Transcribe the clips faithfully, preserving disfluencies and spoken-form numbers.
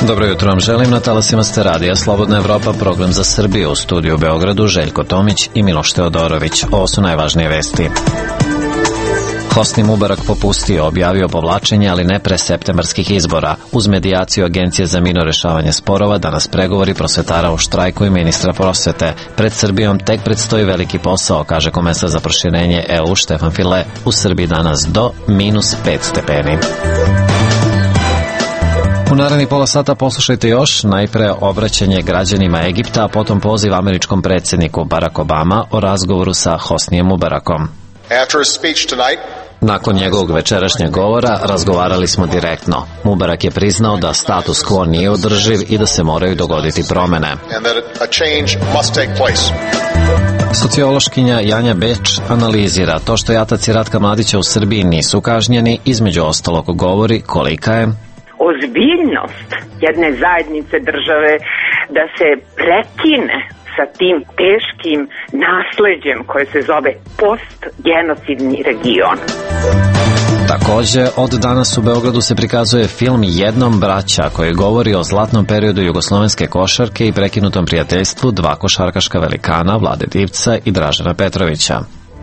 Dobro jutro vam želim, na talasima ste radija Slobodna Evropa, program za Srbiju, u studiju u Beogradu Željko Tomić i Miloš Teodorović. Ovo su najvažnije vesti. Hosni Mubarak popustio, objavio povlačenje, ali ne pre septembarskih izbora. Uz medijaciju Agencije za mirno rešavanje sporova, danas pregovori prosvetara u štrajku i ministra prosvete. Pred Srbijom tek predstoji veliki posao, kaže komesar za proširenje E U Štefan File. U Srbiji danas do minus pet stepeni. U narednih pola sata poslušajte još najpre obraćanje građanima Egipta, a potom poziv američkom predsjedniku Barack Obama o razgovoru sa Hosnijem Mubarakom. Nakon njegovog večerašnjeg govora razgovarali smo direktno. Mubarak je priznao da status quo nije održiv i da se moraju dogoditi promene. Sociološkinja Janja Beč analizira to što jataci Ratka Mladića u Srbiji nisu kažnjeni, između ostalog govori kolika je ozbiljnost jedne zajednice države da se prekine sa tim teškim nasleđem koje se zove postgenocidni region. Također, od danas u Beogradu se prikazuje film Jednom braća, koji govori o zlatnom periodu jugoslovenske košarke i prekinutom prijateljstvu dva košarkaška velikana, Vlade Divca i Dražena Petrovića.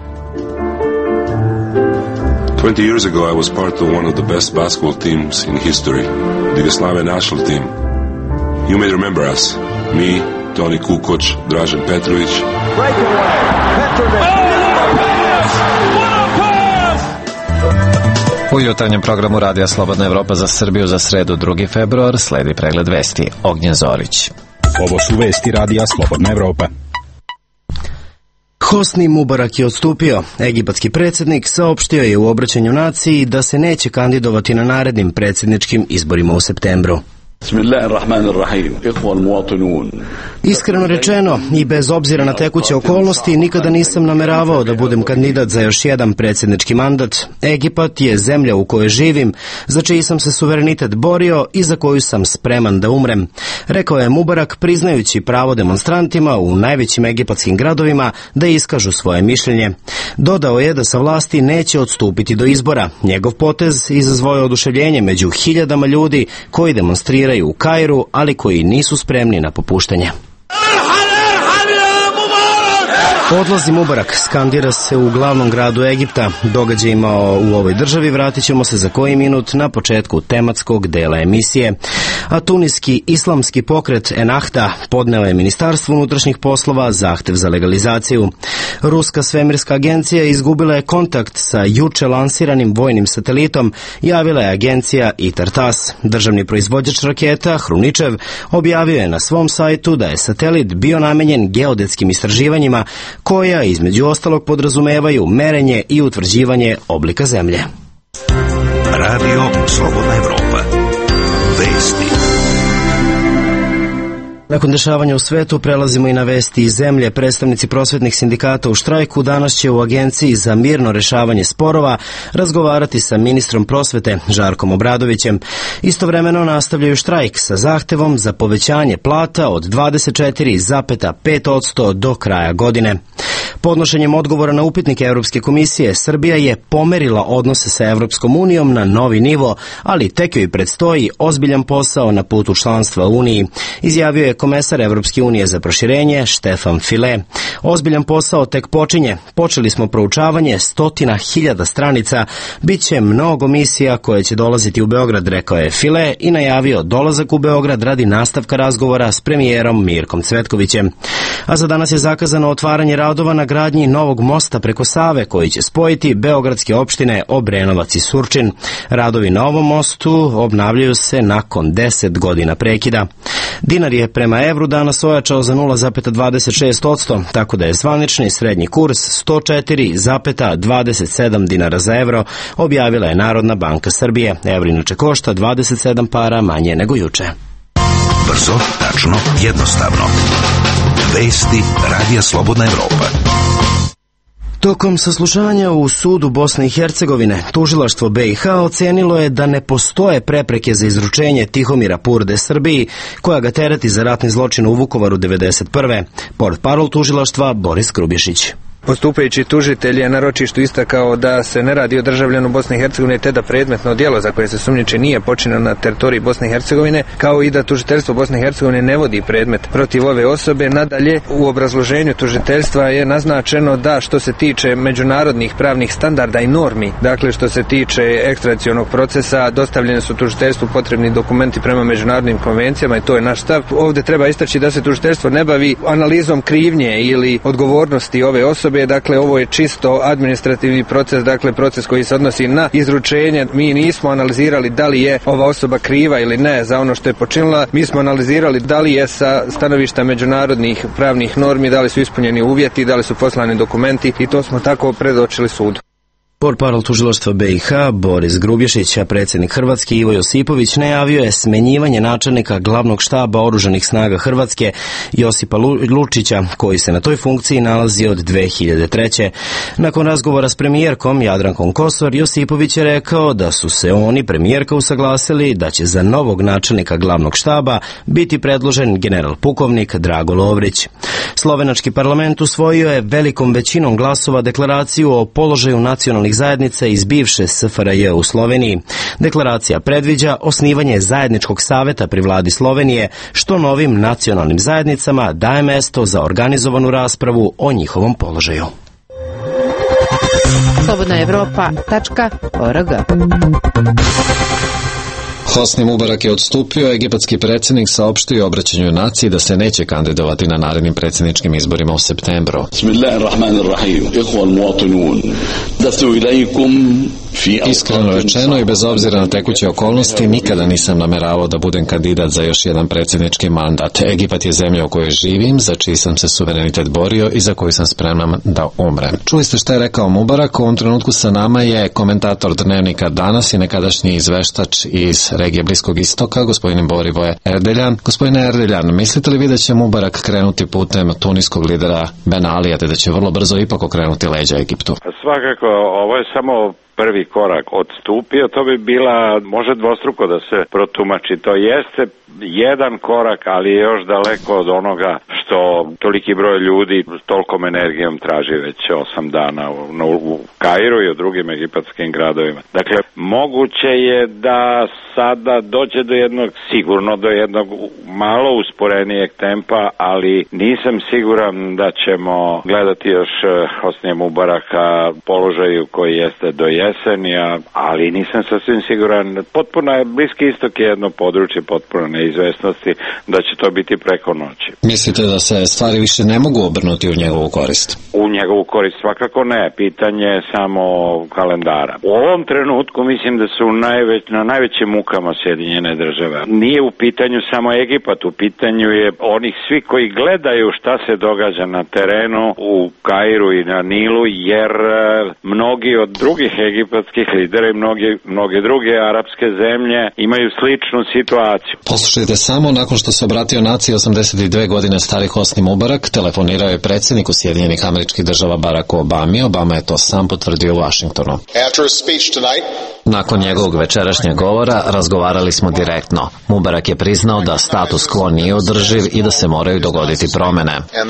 twenty years ago, I was part of one of the best basketball teams in history, the Yugoslavian national team. You may remember us, me, Toni Kukoc, Dražen Petrović. Breakaway, Petrović. Oh, what a pass! U jutarnjem programu Radija Slobodna Evropa za Srbiju za sredu drugi februar sledi pregled vesti. Ognjen Zorić. Ovo su vesti Radija Slobodna Evropa. Hosni Mubarak je odstupio. Egipatski predsjednik saopštio je u obraćanju naciji da se neće kandidovati na narednim predsjedničkim izborima u septembru. Iskreno rečeno i bez obzira na tekuće okolnosti, nikada nisam nameravao da budem kandidat za još jedan predsjednički mandat. Egipat je zemlja u kojoj živim, za čiji sam se suverenitet borio i za koju sam spreman da umrem, rekao je Mubarak, priznajući pravo demonstrantima u najvećim egipatskim gradovima da iskažu svoje mišljenje. Dodao je da sa vlasti neće odstupiti do izbora. Njegov potez izazvao je oduševljenje među hiljadama ljudi koji demonstriraju u Kairu, ali koji nisu spremni na popuštanje. Odlazi Mubarak, skandira se u glavnom gradu Egipta. Događajima u ovoj državi vratit ćemo se za koji minut na početku tematskog dela emisije. A tuniski islamski pokret Ennahda podneo je Ministarstvu unutrašnjih poslova zahtev za legalizaciju. Ruska svemirska agencija izgubila je kontakt sa juče lansiranim vojnim satelitom, javila je agencija ITAR-TASS. Državni proizvođač raketa Hruničev objavio je na svom sajtu da je satelit bio namenjen geodetskim istraživanjima koja između ostalog podrazumevaju merenje i utvrđivanje oblika zemlje. Radio Slobodna Evropa. Vesti. Nakon dešavanja u svetu prelazimo i na vesti iz zemlje. Predstavnici prosvetnih sindikata u štrajku danas će u Agenciji za mirno rešavanje sporova razgovarati sa ministrom prosvete Žarkom Obradovićem. Istovremeno nastavljaju štrajk sa zahtevom za povećanje plata od dvadeset četiri zarez pet posto do kraja godine. Podnošenjem odgovora na upitnike Europske komisije, Srbija je pomerila odnose sa Evropskom unijom na novi nivo, ali tek joj predstoji ozbiljan posao na putu članstva u Uniji, izjavio je komesar Evropske unije za proširenje Štefan File. Ozbiljan posao tek počinje. Počeli smo proučavanje stotina hiljada stranica. Biće mnogo misija koje će dolaziti u Beograd, rekao je File i najavio dolazak u Beograd radi nastavka razgovora s premijerom Mirkom Cvetkovićem. A za danas je zakazano otvaranje radova na gradnji novog mosta preko Save koji će spojiti beogradske opštine Obrenovac i Surčin. Radovi na ovom mostu obnavljaju se nakon deset godina prekida. Dinar je prema evru danas ojačao za nula zarez dvadeset šest posto, tako da je zvanični srednji kurs sto četiri zarez dvadeset sedam dinara za evro, objavila je Narodna banka Srbije. Evro inače košta dvadeset sedam para manje nego juče. Brzo, tačno, jednostavno. Vesti Radija Slobodna Evropa. Tokom saslušanja u sudu Bosne i Hercegovine, tužilaštvo B i H ocenilo je da ne postoje prepreke za izručenje Tihomira Purde Srbiji, koja ga tereti za ratni zločin u Vukovaru devedeset prve. Portparol tužilaštva Boris Grubješić. Postupajući tužitelj je na ročištu istakao da se ne radi o državljanu Bosne i Hercegovine, te da predmetno djelo za koje se sumnjiči nije počinjeno na teritoriji Bosne i Hercegovine, kao i da tužiteljstvo Bosne i Hercegovine ne vodi predmet protiv ove osobe. Nadalje, u obrazloženju tužiteljstva je naznačeno da što se tiče međunarodnih pravnih standarda i normi, dakle što se tiče ekstradicionog procesa, dostavljene su tužiteljstvu potrebni dokumenti prema međunarodnim konvencijama i to je naš stav. Ovdje treba istaći da se tužiteljstvo ne bavi analizom krivnje ili odgovornosti ove osobe, dakle ovo je čisto administrativni proces, dakle proces koji se odnosi na izručenje. Mi nismo analizirali da li je ova osoba kriva ili ne za ono što je počinila, mi smo analizirali da li je sa stanovišta međunarodnih pravnih normi, da li su ispunjeni uvjeti, da li su poslani dokumenti i to smo tako predočili sudu. Portparol tužilaštva B i H Boris Grubješić, a predsjednik Hrvatske Ivo Josipović najavio je smenjivanje načelnika glavnog štaba Oružanih snaga Hrvatske Josipa Lučića, koji se na toj funkciji nalazi od dve hiljade treće. Nakon razgovora s premijerkom Jadrankom Kosor, Josipović je rekao da su se on i premijerka usaglasili da će za novog načelnika glavnog štaba biti predložen general pukovnik Drago Lovrić. Slovenački parlament usvojio je velikom većinom glasova deklaraciju o položaju nacionalnih zajednica iz bivše S F R J u Sloveniji. Deklaracija predviđa osnivanje zajedničkog saveta pri vladi Slovenije, što novim nacionalnim zajednicama daje mesto za organizovanu raspravu o njihovom položaju. slobodna evropa tačka org. Hosni Mubarak je odstupio, egipatski predsjednik saopštio obraćanju naciji da se neće kandidovati na narednim predsjedničkim izborima u septembru. Bismillahirrahmanirrahim. Ikhwal muwatinun. Dasu ilaikum. Iskreno rečeno i bez obzira na tekuće okolnosti, nikada nisam nameravao da budem kandidat za još jedan predsjednički mandat. Egipat je zemlja u kojoj živim, za čiji sam se suverenitet borio i za koju sam spreman da umrem. Čuli ste šta je rekao Mubarak, u ovom trenutku sa nama je komentator dnevnika Danas i nekadašnji izveštač iz regije Bliskog istoka, gospodin Borivoje Erdeljan. Gospodine Erdeljan, mislite li vi da će Mubarak krenuti putem tuniskog lidera Ben Alija, te da će vrlo brzo ipak okrenuti leđa Egiptu? Svakako, ovo je samo prvi korak. Odstupio, to bi bila, može dvostruko da se protumači. To jeste jedan korak, ali je još daleko od onoga što toliki broj ljudi s tolkom energijom traži već osam dana u, u Kairu i u drugim egipatskim gradovima. Dakle, moguće je da sada dođe do jednog, sigurno do jednog malo usporenijeg tempa, ali nisam siguran da ćemo gledati još Hosnija Mubaraka položaju koji jeste do jesenija, ali nisam sasvim siguran. Potpuno je, Bliski istok je jedno područje potpuno neizvesnosti da će to biti preko noći. Mislite da se stvari više ne mogu obrnuti u njegovu korist? U njegovu korist svakako ne, pitanje je samo kalendara. U ovom trenutku mislim da su najveć, na najvećim mukama Sjedinjene države. Nije u pitanju samo Egipat, u pitanju je onih svi koji gledaju šta se događa na terenu u Kairu i na Nilu, jer mnogi od drugih egipatskih lidera i mnoge, mnoge druge arapske zemlje imaju sličnu situaciju. Poslušajte samo, nakon što se obratio naciji osamdeset dve godine stari Hosni Mubarak, telefonirao je predsjedniku Sjedinjenih Američkih Država Baracku Obami. Obama je to sam potvrdio u Washingtonu. Nakon njegovog večerašnjeg govora razgovarali smo direktno. Mubarak je priznao da status quo nije održiv i da se moraju dogoditi promene.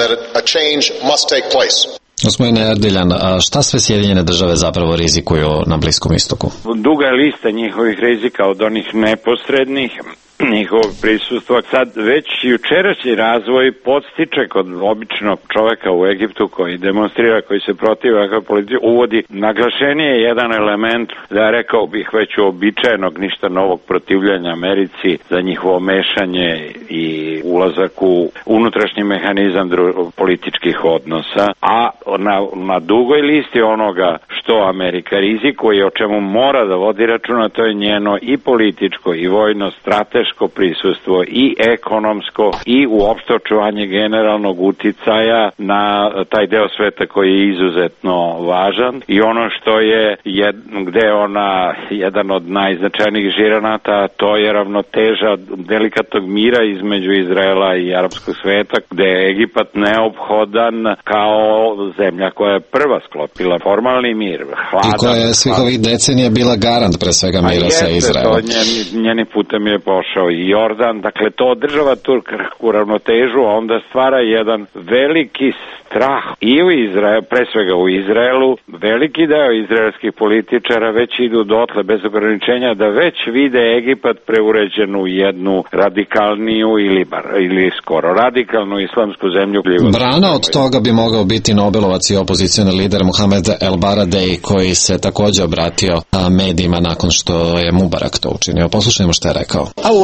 Gospodine Erdeljan, a šta sve Sjedinjene države zapravo rizikuju na Bliskom istoku? Duga je lista njihovih rizika, od onih neposrednih, njihovog prisustva. Sad već jučerašnji razvoj podstiče kod običnog čoveka u Egiptu koji demonstrira, koji se protiva ovakvoj politici, uvodi naglašenije jedan element, da rekao bih već uobičajenog, ništa novog protivljanja Americi za njihovo mešanje i ulazak u unutrašnji mehanizam političkih odnosa, a na, na dugoj listi onoga što Amerika rizikuje, o čemu mora da vodi računa, to je njeno i političko i vojno strateško prisustvo i ekonomsko i uopšte očuvanje generalnog uticaja na taj deo sveta koji je izuzetno važan i ono što je jed, gde je ona jedan od najznačajnijih žiranata, to je ravnoteža delikatnog mira između Izraela i arapskog sveta, gde je Egipat neophodan kao zemlja koja je prva sklopila formalni mir mir, hladan. I koja je svih ovih decenija bila garant pre svega mira sa Izraelom. To njeni, njeni putem je pošao i Jordan, dakle to održava tu ravnotežu, a onda stvara jedan veliki strah i u Izraelu, pre svega u Izraelu, veliki deo izraelskih političara već idu dotle bez ograničenja da već vide Egipat preuređen u jednu radikalniju ili, bar, ili skoro radikalnu islamsku zemlju. Brana od toga bi mogao biti Nobelovac i opozicioni lider Mohamed El Baradei, koji se takođe obratio medijima nakon što je Mubarak to učinio. Poslušajmo što je rekao.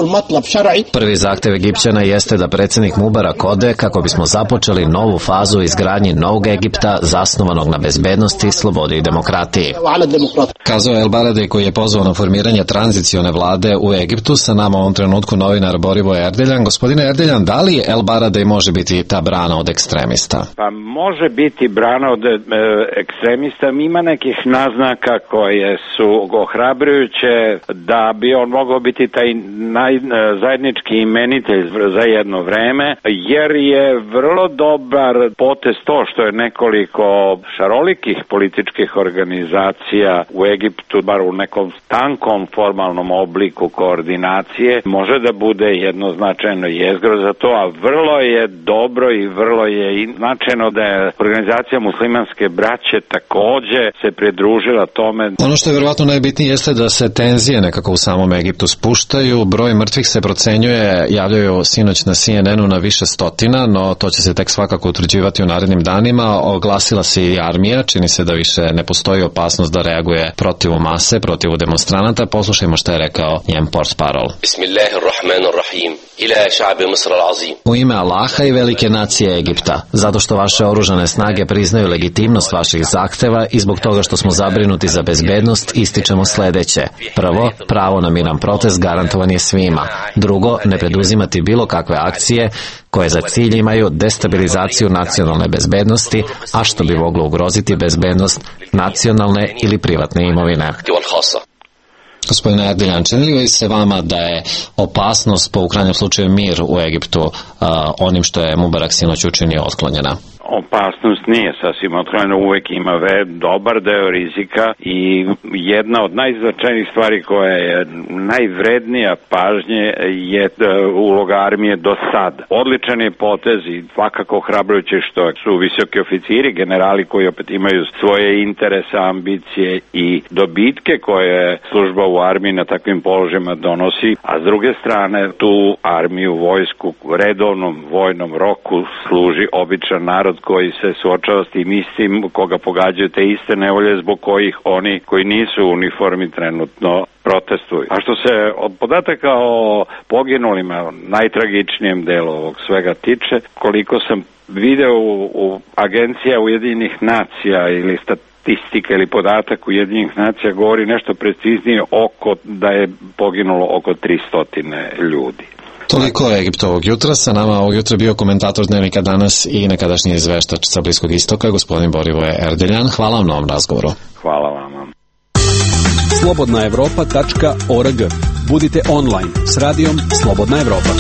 Prvi zahtev Egipćana jeste da predsjednik Mubarak ode kako bismo započeli novu fazu izgradnji novog Egipta zasnovanog na bezbednosti, slobodi i demokratiji. Kazao El Baradei, koji je pozvao na formiranje tranzicione vlade u Egiptu. Sa nama u ovom trenutku novinar Borivoje Erdeljan. Gospodine Erdeljan, da li El Baradei može biti ta brana od ekstremista? Pa može biti brana od e, ekstremista. Ima nekih naznaka koje su ohrabrujuće da bi on mogao biti taj naj, zajednički imenitelj za jedno vreme, jer je vrlo dobar potez to što je nekoliko šarolikih političkih organizacija u Egiptu, bar u nekom tankom formalnom obliku koordinacije, može da bude jednoznačajno jezgro za to, a vrlo je dobro i vrlo je značajno da je organizacija muslimanske braće takođe se pridružila tome. Ono što je verovatno najbitnije jeste da se tenzije nekako u samom Egiptu spuštaju, broj mrtvih se procenjuje, javljaju sinoć na C N N-u na više stotina, no to će se tek svakako utvrđivati u narednim danima. Oglasila se i armija, čini se da više ne postoji opasnost da reaguje protiv mase, protiv demonstranata. Poslušajmo što je rekao njen portparol. Bismillahirrahmanirrahim. Ila ša'bi Misr al-azim. U ime Allaha i velike nacije Egipta, zato što vaše oružane snage priznaju legitimnost vaših zahteva i zbog toga što smo zabrinuti za bezbednost, ističemo sledeće. Prvo, pravo na miran protest garantovan je svima. Drugo, ne preduzimati bilo kakve akcije koje za cilj imaju destabilizaciju nacionalne bezbednosti, a što bi moglo ugroziti bezbednost nacionalne ili privatne imovine. Gospodine Erdeljan, čini li se vama da je opasnost, po u krajnjem slučaju mir u Egiptu, uh, onim što je Mubarak sinoć učinio, otklonjena? Opasnost nije sasvim otklonjena, uvek ima ve, dobar deo rizika i jedna od najznačajnijih stvari koja je najvrednija pažnje je uloga armije do sad. Odličan je potez i svakako ohrabrujuće što su visoki oficiri, generali koji opet imaju svoje interese, ambicije i dobitke koje služba u armiji na takvim položajima donosi, a s druge strane tu armiju, vojsku, redovnom vojnom roku služi običan narod koji se suočava s tim istim, koga pogađaju te iste nevolje zbog kojih oni koji nisu u uniformi trenutno protestuju. A što se od podataka o poginulima, najtragičnijem delu ovog svega tiče, koliko sam video u, u agencija Ujedinjenih nacija ili statistika ili podatak Ujedinjenih nacija govori nešto preciznije oko da je poginulo oko tristo ljudi. Toliko je Egipt ovog jutra. Sa nama ovog jutra bio komentator Dnevnika Danas i nekadašnji izveštač sa Bliskog istoka, gospodin Borivoje Erdeljan. Hvala vam na ovom razgovoru. Hvala vam. slobodna evropa tačka org. Budite online s radijom Slobodna Evropa.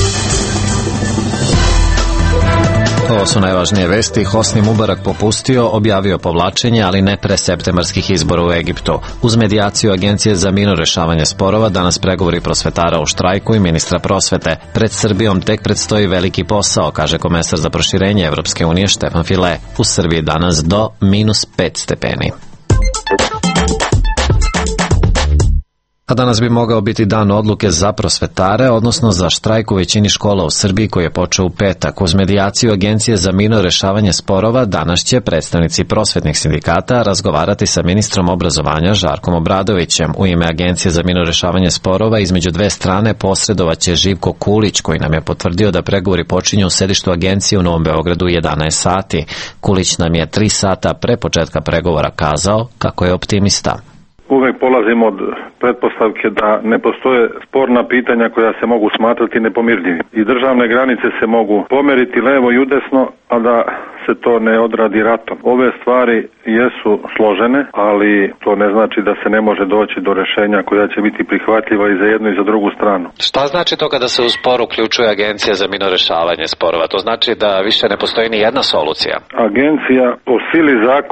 Ovo su najvažnije vesti. Hosni Mubarak popustio, objavio povlačenje, ali ne pre septembarskih izbora u Egiptu. Uz medijaciju Agencije za mirno rešavanje sporova, danas pregovori prosvetara u štrajku i ministra prosvete. Pred Srbijom tek predstoji veliki posao, kaže komesar za proširenje Evropske unije Štefan File. U Srbiji danas do minus pet stepeni. A danas bi mogao biti dan odluke za prosvetare, odnosno za štrajk u većini škola u Srbiji koji je počeo u petak. Uz medijaciju Agencije za mirno rešavanje sporova, danas će predstavnici prosvetnih sindikata razgovarati sa ministrom obrazovanja Žarkom Obradovićem. U ime Agencije za mirno rešavanje sporova između dve strane posredovaće Živko Kulić, koji nam je potvrdio da pregovori počinju u sedištu Agencije u Novom Beogradu u jedanaest sati. Kulić nam je tri sata pre početka pregovora kazao kako je optimista. Uvek polazimo od pretpostavke da ne postoje sporna pitanja koja se mogu smatrati nepomirljivim. I državne granice se mogu pomeriti levo i udesno, a da se to ne odradi ratom. Ove stvari jesu složene, ali to ne znači da se ne može doći do rešenja koja će biti prihvatljiva i za jednu i za drugu stranu. Šta znači to kada se u spor uključuje Agencija za mirno rešavanje sporova? To znači da više ne postoji ni jedna solucija? Agencija po sili zakona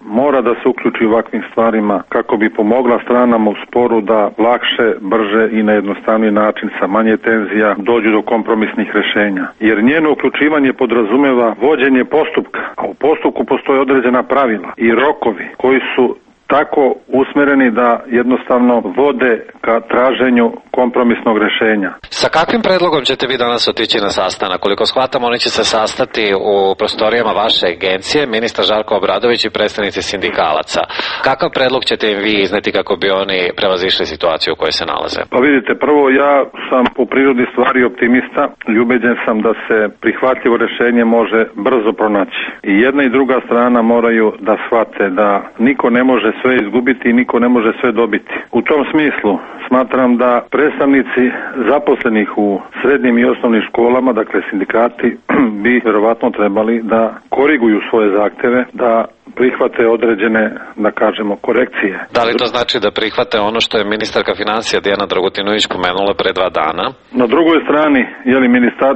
mora da se uključi u ovakvim stvarima kako bi pomogla stranama u sporu da lakše, brže i na jednostavniji način sa manje tenzija dođu do kompromisnih rešenja. Jer njeno uključivanje podrazumeva vođenje postupka, a u postupku postoje određena pravila i rokovi koji su tako usmereni da jednostavno vode ka traženju kompromisnog rešenja. Sa kakvim predlogom ćete vi danas otići na sastanak? Koliko shvatam, oni će se sastati u prostorijama vaše agencije, ministar Žarko Obradović i predstavnici sindikalaca. Kakav predlog ćete im vi izneti kako bi oni prevazišli situaciju u kojoj se nalaze? Pa vidite, prvo ja sam po prirodi stvari optimista i ubeđen sam da se prihvatljivo rešenje može brzo pronaći. I jedna i druga strana moraju da shvate da niko ne može sve izgubiti i niko ne može sve dobiti. U tom smislu smatram da predstavnici zaposlenih u srednjim i osnovnim školama, dakle sindikati, bi verovatno trebali da koriguju svoje zahteve, da prihvate određene, da kažemo, korekcije. Da li to znači da prihvate ono što je ministarka financija Dijana Dragutinović pomenula pre dva dana? Na drugoj strani, je li ministar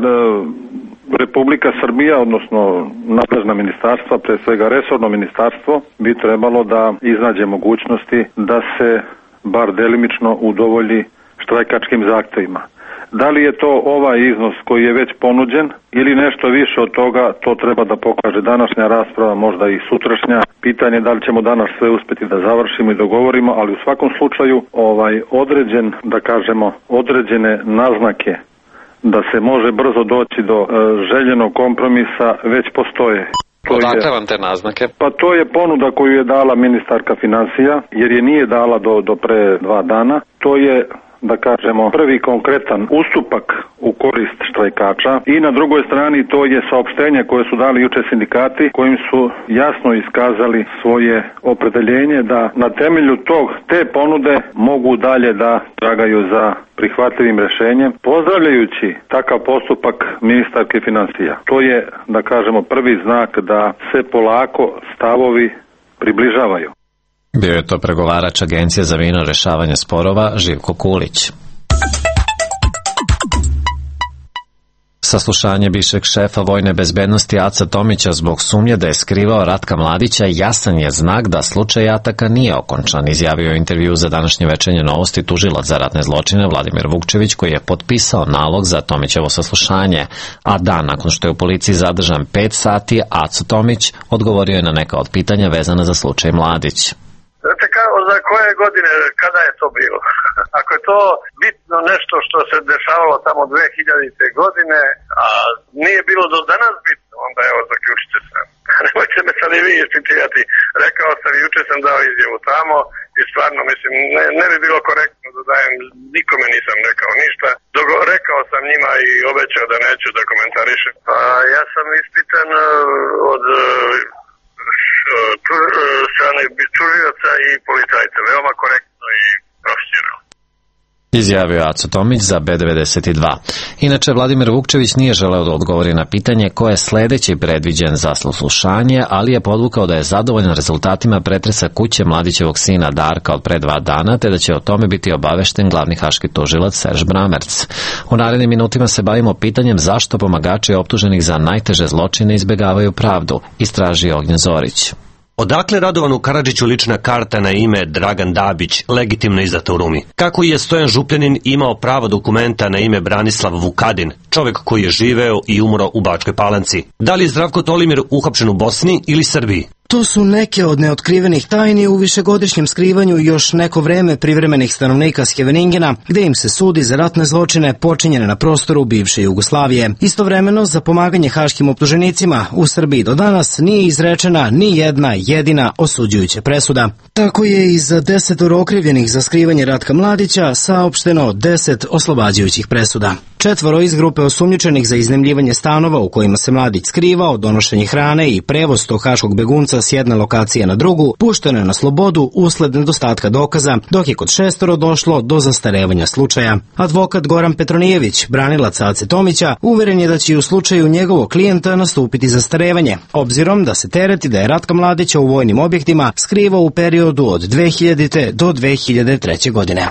Republika Srbija, odnosno nadležna ministarstva, pre svega resorno ministarstvo, bi trebalo da iznađe mogućnosti da se bar delimično udovolji štrajkačkim zahtevima. Da li je to ovaj iznos koji je već ponuđen ili nešto više od toga, to treba da pokaže današnja rasprava, možda i sutrašnja. Pitanje da li ćemo danas sve uspeti da završimo i dogovorimo, ali u svakom slučaju ovaj određen, da kažemo, određene naznake da se može brzo doći do e, željenog kompromisa već postoje. Odakle vam te naznake? Pa to je ponuda koju je dala ministarka financija, jer je nije dala do, do pre dva dana. To je, da kažemo, prvi konkretan ustupak u korist štrajkača i na drugoj strani to je saopštenje koje su dali juče sindikati kojim su jasno iskazali svoje opredeljenje da na temelju tog te ponude mogu dalje da tragaju za prihvatljivim rešenjem, pozdravljajući takav postupak ministarke financija. To je, da kažemo, prvi znak da se polako stavovi približavaju. Bio je to pregovarač Agencije za mirno rešavanje sporova Živko Kulić. Saslušanje bivšeg šefa vojne bezbednosti Aca Tomića zbog sumnje da je skrivao Ratka Mladića jasan je znak da slučaj ataka nije okončan, izjavio u intervju za današnje Večernje novosti tužilac za ratne zločine Vladimir Vukčević, koji je potpisao nalog za Tomićevo saslušanje, a dan nakon što je u policiji zadržan pet sati, Aco Tomić odgovorio je na neka od pitanja vezana za slučaj Mladić. Znate kao, za koje godine, kada je to bilo? Ako je to bitno nešto što se dešavalo tamo dve hiljadite godine, a nije bilo do danas bitno, onda evo, zaključite se. Nemojte me sad i vi ispitivati. Rekao sam, juče sam dao izjavu tamo i stvarno, mislim, ne, ne bi bilo korektno da dajem, nikome nisam rekao ništa. Dogo, rekao sam njima i obećao da neću da komentarišem. A ja sam ispitan od strane tužioca i policajca, veoma korektno i profesionalno. Izjavio Aco Tomić za B devedeset dva. Inače, Vladimir Vukčević nije želeo da odgovori na pitanje ko je sledeći predviđen za saslušanje, ali je podvukao da je zadovoljan rezultatima pretresa kuće Mladićevog sina Darka od pre dva dana, te da će o tome biti obavešten glavni haški tužilac Serž Bramerc. U narednim minutima se bavimo pitanjem zašto pomagači optuženih za najteže zločine izbegavaju pravdu, istraži Ognjen Zorić. Odakle Radovanu Karadžiću lična karta na ime Dragan Dabić, legitimno izdata u Rumi? Kako je Stojan Župljanin imao pravo dokumenta na ime Branislav Vukadin, čovek koji je živeo i umro u Bačkoj Palanci? Da li je Zdravko Tolimir uhapšen u Bosni ili Srbiji? To su neke od neotkrivenih tajni u višegodišnjem skrivanju još neko vreme privremenih stanovnika Skeveningena, gde im se sudi za ratne zločine počinjene na prostoru bivše Jugoslavije. Istovremeno, za pomaganje haškim optuženicima u Srbiji do danas nije izrečena ni jedna jedina osuđujuća presuda. Tako je i za desetoro okrivljenih za skrivanje Ratka Mladića saopšteno deset oslobađajućih presuda. Četvoro iz grupe osumnjičenih za iznajmljivanje stanova u kojima se Mladić skrivao, donošenje hrane i prevoz tog haškog begunca s jedne lokacije na drugu, pušteno je na slobodu usled nedostatka dokaza, dok je kod šestoro došlo do zastarevanja slučaja. Advokat Goran Petronijević, branilac Ace Tomića, uveren je da će u slučaju njegovog klijenta nastupiti zastarevanje, obzirom da se tereti da je Ratka Mladića u vojnim objektima skrivao u periodu od dve hiljadite do dve hiljade treće. godine. Ono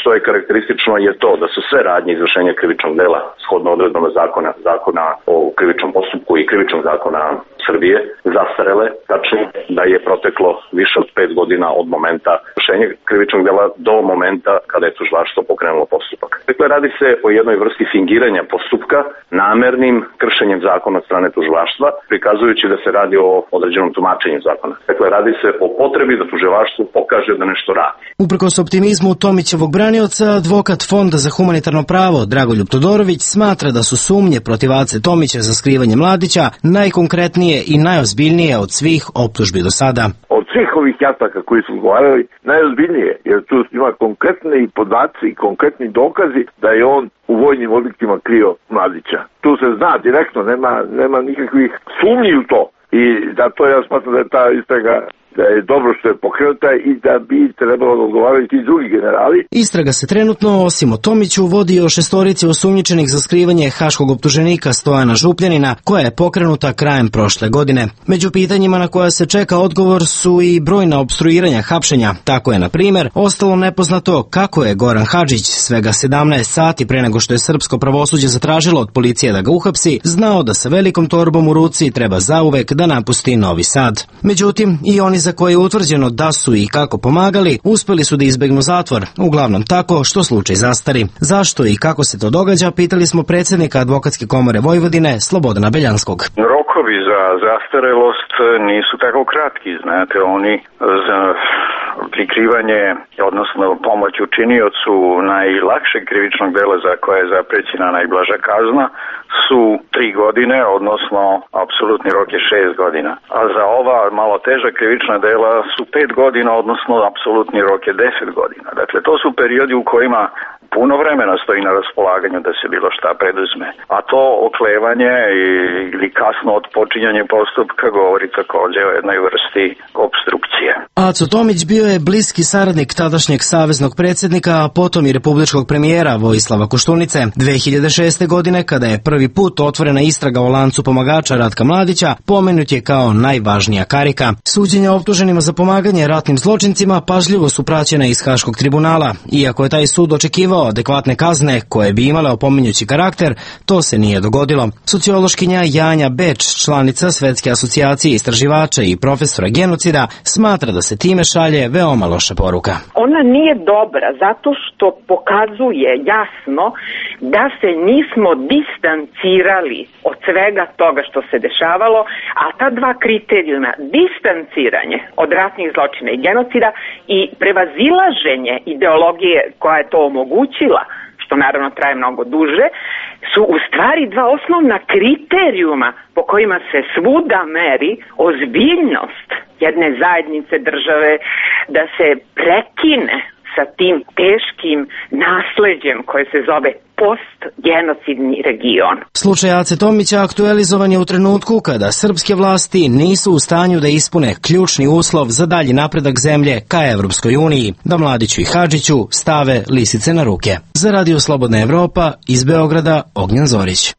što je karakteristično je to da su sve radnje izvršenja krivičnog dela shodno odredbama zakona, zakona o krivičnom postupku i krivičnog zakona Srbije zastarele, tačnije da je proteklo više od pet godina od momenta izvršenja krivičnog dela do momenta kada je tužilaštvo pokrenulo postupak. Dakle, radi se o jednoj vrsti fingiranja postupka, namernim kršenjem zakona od strane tužilaštva, prikazujući da se radi o određenom tumačenju zakona. Dakle, radi se o potrebi da tužilaštvo pokaže da nešto radi. Uprkos optimizmu Tomićevog branioca, advokat Fonda za humanitarno pravo Dragoljub Todorović smatra da su sumnje protiv Ace Tomića za skrivanje Mladića najkonkretnije i najozbiljnije od svih optužbi do sada. Od svih ovih jataka koji su govorili, najozbiljnije, jer tu ima konkretne i podaci i konkretni dokazi da je on u vojnim objektima krio Mladića. Tu se zna direktno, nema, nema nikakvih sumnji u to. I zato ja smatram da je ta istraga da je dobro što je pokrenuta i da bi trebalo da odgovaraju ti drugi generali. Istraga se trenutno, osim o Tomiću, vodi o šestorici osumnjičenih za skrivanje haškog optuženika Stojana Župljanina, koja je pokrenuta krajem prošle godine. Među pitanjima na koja se čeka odgovor su i brojna opstruiranja hapšenja. Tako je, na primjer, ostalo nepoznato kako je Goran Hadžić svega sedamnaest sati pre nego što je srpsko pravosuđe zatražilo od policije da ga uhapsi, znao da sa velikom torbom u ruci treba zauvek da napusti Novi Sad. Međutim, i oni za koje je utvrđeno da su i kako pomagali, uspeli su da izbegnu zatvor, uglavnom tako što slučaj zastari. Zašto i kako se to događa, pitali smo predsjednika Advokatske komore Vojvodine Slobodana Beljanskog. Rokovi za zastarelost nisu tako kratki, znate, oni za prikrivanje, odnosno pomoć učiniocu najlakšeg krivičnog dela za koje je zaprećena najblaža kazna su tri godine, odnosno apsolutni rok je šest godina. A za ova malo teža krivična dela su pet godina, odnosno apsolutni rok je deset godina. Dakle, to su periodi u kojima puno vremena stoji na raspolaganju da se bilo šta preduzme. A to oklevanje ili kasno odpočinjanje postupka govori također o jednoj vrsti obstrukcije. Aco Tomić bio je bliski saradnik tadašnjeg saveznog predsjednika, a potom i republičkog premijera Vojislava Koštunice. dve hiljade šeste. godine, kada je prvi put otvorena istraga o lancu pomagača Ratka Mladića, pomenut je kao najvažnija karika. Suđenja optuženima za pomaganje ratnim zločincima pažljivo su praćena iz Haškog tribunala. Iako je taj sud očekivao adekvatne kazne koje bi imale opominjući karakter, to se nije dogodilo. Sociološkinja Janja Beč, članica Svetske asocijacije istraživača i profesora genocida, smatra da se time šalje veoma loša poruka. Ona nije dobra zato što pokazuje jasno da se nismo distancirali od svega toga što se dešavalo, a ta dva kriterijuma, distanciranje od ratnih zločina i genocida i prevazilaženje ideologije koja je to omogućila, što naravno traje mnogo duže, su u stvari dva osnovna kriterijuma po kojima se svuda meri ozbiljnost jedne zajednice države, da se prekine sa tim teškim nasleđem koje se zove postgenocidni region. Slučaj Ace Tomića aktualizovan je u trenutku kada srpske vlasti nisu u stanju da ispune ključni uslov za dalji napredak zemlje ka Evropskoj uniji, da Mladiću i Hadžiću stave lisice na ruke. Za Radio Slobodna Evropa, iz Beograda, Ognjen Zorić.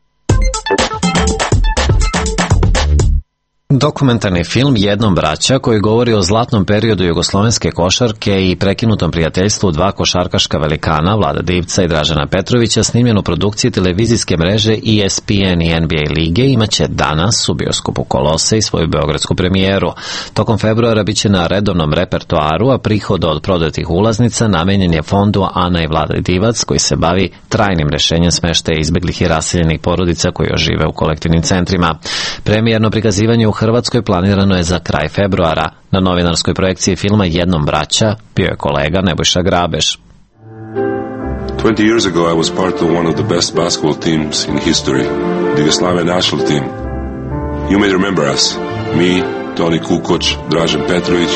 Dokumentarni film Jednom braća, koji govori o zlatnom periodu jugoslovenske košarke i prekinutom prijateljstvu dva košarkaška velikana, Vlada Divca i Dražana Petrovića, snimljen u produkciji televizijske mreže E S P N i N B A lige, imaće danas u bioskopu Kolosej svoju beogradsku premijeru. Tokom februara biće na redovnom repertoaru, a prihod od prodatih ulaznica namenjen je fondu Ana i Vlada Divac, koji se bavi trajnim rešenjem smeštaja izbeglih i raseljenih porodica koji žive u kolektivnim centrima. Premijerno prikazivanje u Hrvatskoj planirano je za kraj februara. Na novinarskoj projekciji filma Jednom braća bio je kolega Nebojša Grabeš. twenty years ago I was part of one of the best basketball teams in history, the Yugoslavian national team. You may remember us. Me, Toni Kukoc, Dražen Petrović.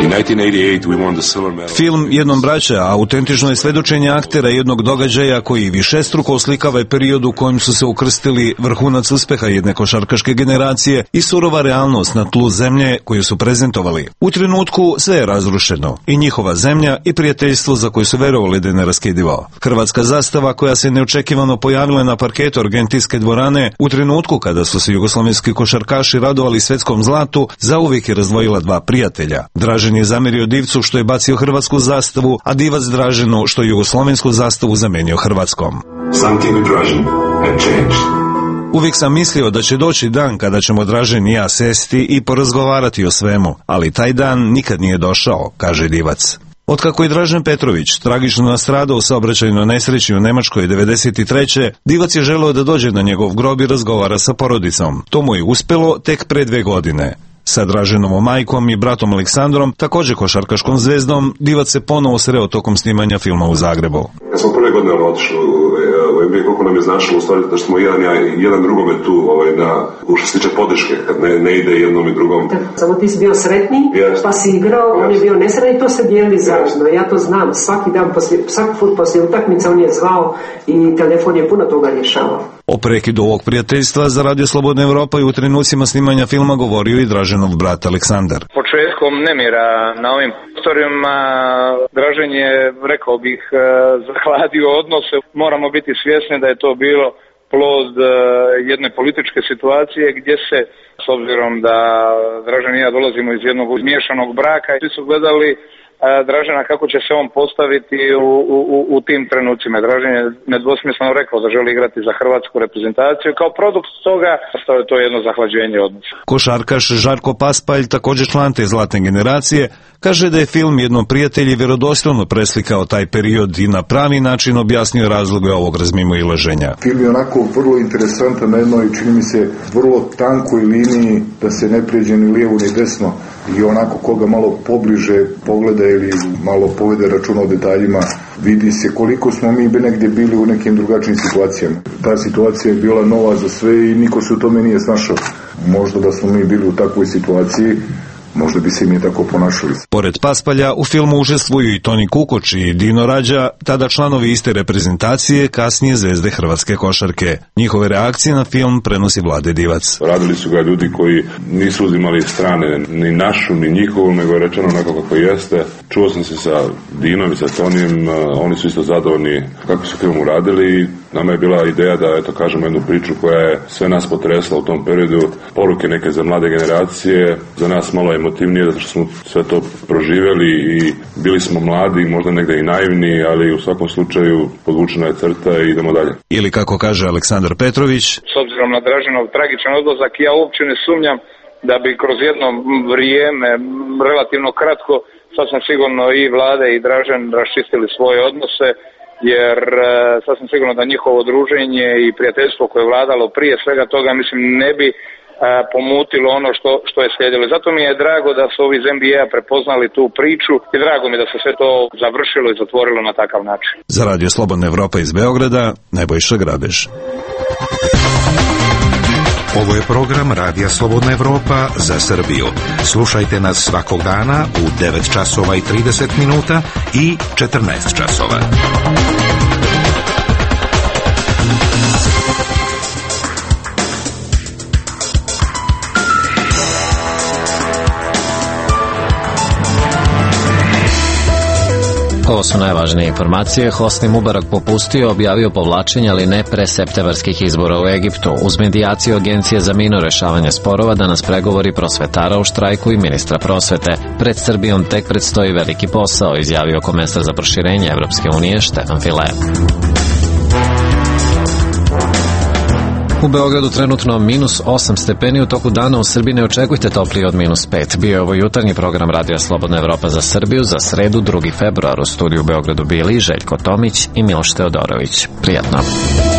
Film Jednom braća autentično je svedočenje aktera jednog događaja koji višestruko oslikava period u kojem su se ukrstili vrhunac uspeha jedne košarkaške generacije i surova realnost na tlu zemlje koju su prezentovali. U trenutku sve je razrušeno, i njihova zemlja i prijateljstvo za koje su verovali da je neraskidivo. Hrvatska zastava koja se neočekivano pojavila na parketu argentinske dvorane u trenutku kada su se jugoslovenski košarkaši radovali svetskom zlatu, zauvijek je razdvojila dva prijatelja. Dražen je zamerio Divcu što je bacio hrvatsku zastavu, a Divac Draženu što je jugoslovensku zastavu zamenio hrvatskom. Uvijek sam mislio da će doći dan kada ćemo Dražen i ja sesti i porazgovarati o svemu, ali taj dan nikad nije došao, kaže Divac. Otkako je Dražen Petrović tragično nastradao u saobraćajnoj nesreći u Nemačkoj devedeset treće. Divac je želeo da dođe na njegov grob i razgovara sa porodicom. To mu je uspelo tek pre dve godine. Sa Draženovom majkom i bratom Aleksandrom, također košarkaškom zvezdom, Divac se ponovo sreo tokom snimanja filma u Zagrebu. Kad smo prve godine otišli u N B A, koliko nam je značilo u stvari da smo jedan, jedan drugome tu ovaj, na, u što se tiče podrške, kad ne, ne ide jednom i drugom. Samo ti si bio sretni, yes. Pa si igrao, yes. On je bio nesretni i to se dijeli zajedno. Ja to znam, svaki dan, poslije, svaki put poslije utakmice on je zvao i telefon je puno toga rješavao. O prekidu ovog prijateljstva za Radio Slobodna Evropa i u trenucima snimanja filma govorio i Draženov brat Aleksandar. Početkom nemira na ovim prostorima Dražen je, rekao bih, zahladio odnose. Moramo biti svjesni da je to bilo plod jedne političke situacije gdje se, s obzirom da Dražen i ja dolazimo iz jednog miješanog braka, svi su gledali Dražena kako će se on postaviti u, u, u tim trenucima. Dražen je nedvosmisleno rekao da želi igrati za hrvatsku reprezentaciju. Kao produkt toga stao je to jedno zahlađenje odnosa. Košarkaš Žarko Paspalj, također član te zlatne generacije, kaže da je film Jednom prijatelji vjerodostojno preslikao taj period i na pravi način objasnio razloge ovog razmimoilaženja. Film je onako vrlo interesantan na jednoj, čini mi se, vrlo tankoj liniji da se ne prijeđe ni lijevo ni desno i onako koga malo pobliže pogleda ili malo povede računa o detaljima, vidi se koliko smo mi negdje bili u nekim drugačijim situacijama. Ta situacija je bila nova za sve i niko se u tome nije snašao. Možda da smo mi bili u takvoj situaciji, možda bi se mi tako ponašali. Pored Paspalja, u filmu učestvuju i Toni Kukoč i Dino Rađa, tada članovi iste reprezentacije, kasnije zvezde hrvatske košarke. Njihove reakcije na film prenosi Vlade Divac. Radili su ga ljudi koji nisu uzimali strane, ni našu, ni njihovu, nego je rečeno onako kako jeste. Čuo sam se sa Dinom i sa Tonijem, oni su isto zadovoljni kako su film uradili. Nama je bila ideja da, eto, kažemo jednu priču koja je sve nas potresla u tom periodu, poruke neke za mlade generacije, za nas malo emotivnije, zato što smo sve to proživjeli i bili smo mladi, možda negdje i naivni, ali u svakom slučaju podvučena je crta i idemo dalje. Ili kako kaže Aleksandar Petrović, s obzirom na Draženov tragičan odlazak, ja uopće ne sumnjam da bi kroz jedno vrijeme, relativno kratko, sasvim sigurno i Vlada i Dražen raščistili svoje odnose, jer sasvim sigurno da njihovo druženje i prijateljstvo koje je vladalo prije svega toga, mislim, ne bi a, pomutilo ono što, što je slijedilo. Zato mi je drago da su ovi iz N B A prepoznali tu priču i drago mi da se sve to završilo i zatvorilo na takav način. Za Radio Slobodna Evropa iz Beograda, Nebojša Grabež. Ovo je program Radija Slobodna Evropa za Srbiju. Slušajte nas svakog dana u devet časova i trideset minuta i četrnaest časova. Ovo su najvažnije informacije. Hosni Mubarak popustio, objavio povlačenje, ali ne pre septembarskih izbora u Egiptu. Uz medijaciju Agencije za mirno rešavanje sporova danas pregovori prosvetara u štrajku i ministra prosvete. Pred Srbijom tek predstoji veliki posao, izjavio komesar za proširenje Evropske unije Štefan File. U Beogradu trenutno minus osam stepeni, u toku dana u Srbiji ne očekujte toplije od minus pet. Bio je ovo jutarnji program Radija Slobodna Evropa za Srbiju za sredu drugi februar. U studiju u Beogradu bili Željko Tomić i Miloš Teodorović. Prijatno.